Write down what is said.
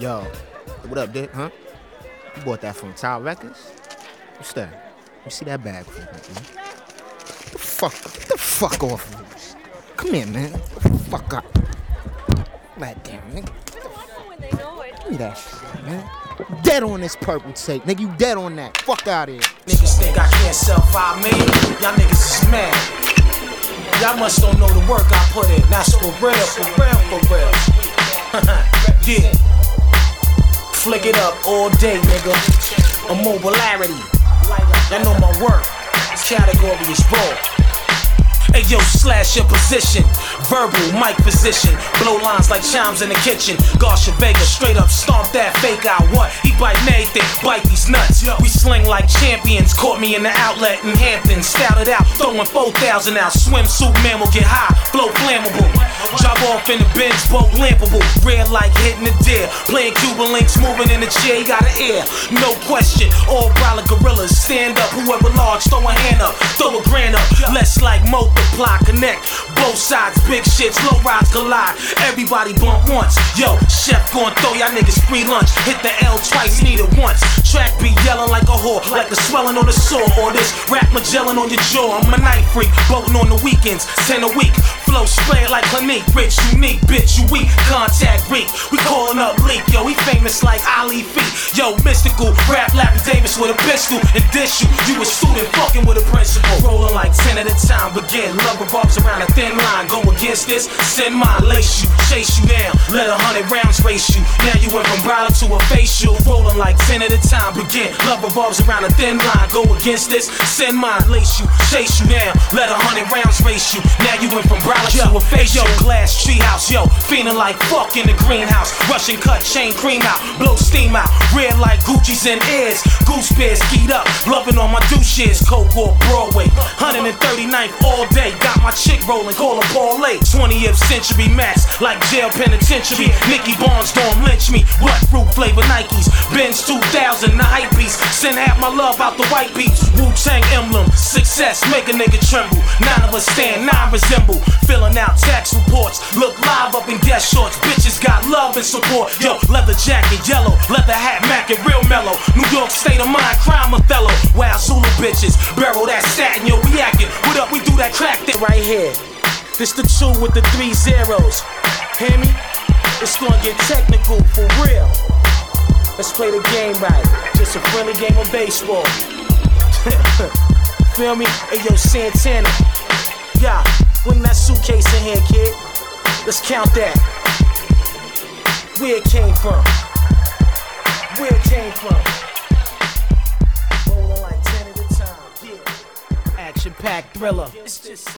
Yo, what up, Dick? Huh? You bought that from Tower Records? What's that? Let me see that bag for me, man. Get the fuck off of me. Come here, man. Get the fuck up. God damn, nigga. Give me that shit, man. Dead on this purple tape. Nigga, you dead on that. Fuck out of here. Niggas think I can't sell 5 million. Y'all niggas is mad. Y'all must don't know the work I put in. That's for real, for real, for real. Yeah. Flick it up all day, nigga. Immobilarity. Y'all know my work. This category is raw. Hey yo, slash your position. Verbal, mic position. Blow lines like chimes in the kitchen. Garsha Vega, straight up stomp that fake out. What? He bite anything, bite these nuts. We sling like champions. Caught me in the outlet in Hampton. Stouted out, throwing 4,000 out. Swimsuit man will get high, flow flammable. Drop off in the Benz, boat lampable. Red like hitting the deer. Playing Cuban links, moving in the chair, he got an ear. No question, all brawler gorillas. Stand up, whoever large, throw a hand up. Throw a grand up, let's like multiply, connect. Both sides, big shits, low rides collide. Everybody blunt once. Yo, chef gon' throw y'all niggas free lunch. Hit the L twice, need it once. Track be yelling like a whore, like a swelling on the sore. Or this rap Magellan on your jaw. I'm a night freak, boating on the weekends, 10 a week. Flow spraying like Clinique, rich, unique, bitch, you weak. Contact weak, we calling up Leak. Yo, he famous like Ali Feet. Yo, mystical, rap Larry Davis with a pistol. And dish you, you a student fucking with a principal. Rolling like 10 at a time, begin. Love revolves around a thin line. Go against this, send mine, lace you, chase you down. Let 100 rounds race you. Now you went from brawler to a facial. Rolling like 10 at a time, begin. Love revolves around a thin line. Go against this, send mine, lace you, chase you down. Let 100 rounds race you. Now you went from brawler to a facial. Glass treehouse, yo, feeling like fuck in the greenhouse. Russian cut, chain cream out, blow steam out. Red like Gucci's in ears. Goose bears skied up, loving on my douches. Coke or Broadway, 139th all day. Got my chick rolling, call her Paulay. 20th century max, like jail penitentiary. Nicky Barnes don't lynch me. What fruit flavor Nikes? Benz 2000, the hype piece. Send half my love out the white beats. Wu-Tang emblem, success make a nigga tremble. 9 of us stand, 9 resemble. Filling out tax reports, look live up in guest shorts. Bitches got love and support. Yo, leather jacket, yellow, leather hat, Mac and real mellow. New York state of mind, crime Othello. Wild Zulu bitches, barrel that satin, yo, we acting. What up, we do that crack thing right here. This the 2 with the 3 zeros. Hear me? It's gonna get technical for real. Let's play the game right. Just a friendly game of baseball. Feel me? Hey yo, Santana. Yeah, bring that suitcase in here, kid. Let's count that. Where it came from. Where it came from. Rolling like 10 at a time. Yeah. Action-packed thriller. It's just